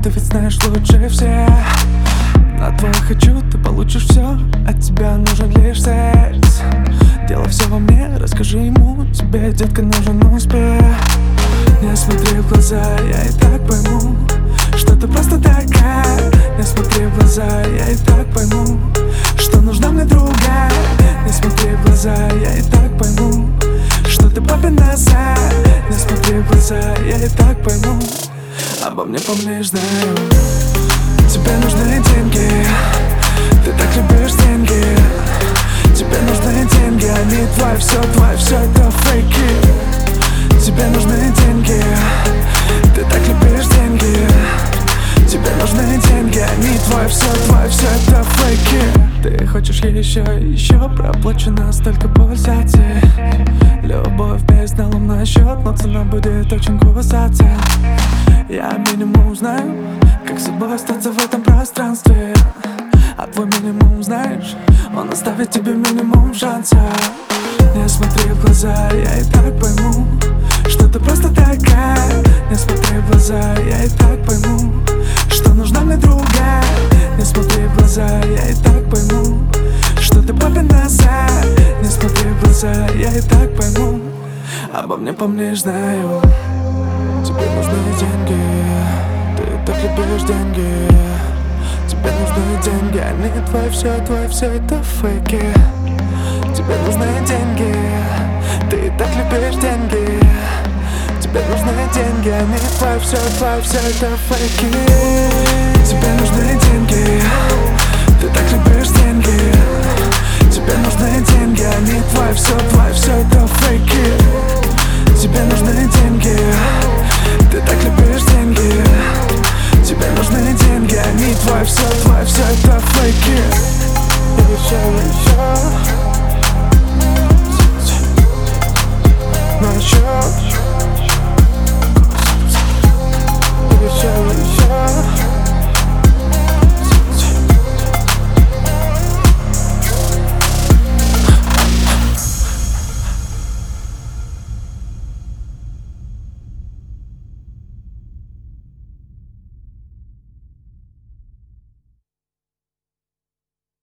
ты ведь знаешь лучше всех. На твой хочу ты получишь все, от тебя нужен лишь секс. Дело все во мне, расскажи ему, тебе, детка, нужен успех. Не смотри в глаза, я и так пойму, что ты просто такая. Не смотри в глаза, я и так пойму, что нужна мне другая. Не смотри в глаза, я и так пойму, что ты папина сын. Не смотри в глаза, я и так пойму, обо мне помнишь, знаю. Тебе нужны деньги, ты так любишь деньги. Тебе нужны деньги, они твои, все это фейки. Тебе нужны деньги, ты так любишь деньги. Тебе нужны деньги, они твои, все это фейки. Ты хочешь еще проплачено столько пульсаций. Любовь без налом на счет, но цена будет очень кусаться. Я минимум знаю, как с собой остаться в этом пространстве. А твой минимум знаешь, он оставит тебе минимум шанса. Не смотри в глаза, я и так пойму, что ты просто такая. Не смотри в глаза, я и так пойму, что нужна мне другая. Не смотри в глаза, я и так пойму, что ты папина сын. Не смотри в глаза, я и так пойму, обо мне помнишь, знаю. Тебе нужны деньги, ты так любишь деньги. Тебе нужны деньги, они твои, все это фейки. Тебе нужны деньги, ты так любишь деньги. Тебе нужны деньги, они твои, все это фейки. Тебе нужны деньги, ты так любишь деньги. Тебе нужны деньги, они твои, все это фейки. Тебе нужны деньги, ты так любишь деньги. Тебе нужны деньги, они твои, все это фейки. На счет.